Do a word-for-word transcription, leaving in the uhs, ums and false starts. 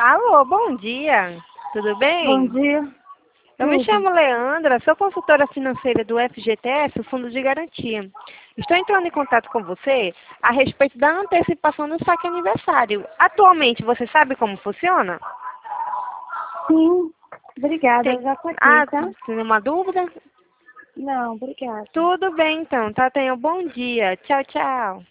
Alô, bom dia. Tudo Bom bem? dia. Eu me Tudo. chamo Leandra, sou consultora financeira do F G T S, o Fundo de Garantia. Estou entrando em contato com você a respeito da antecipação do saque aniversário. Atualmente, você sabe como funciona? Sim, obrigada. Tem... Eu já saquei, Ah, tá? tem uma dúvida? Não, obrigada. Tudo bem, então. Tá, tenha um bom dia. Tchau, tchau.